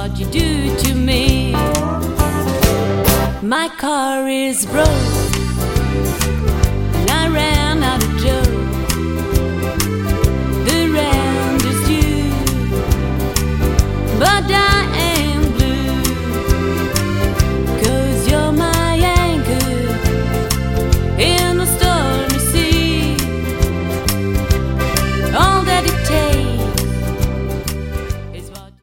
what you do to me. My car is broke,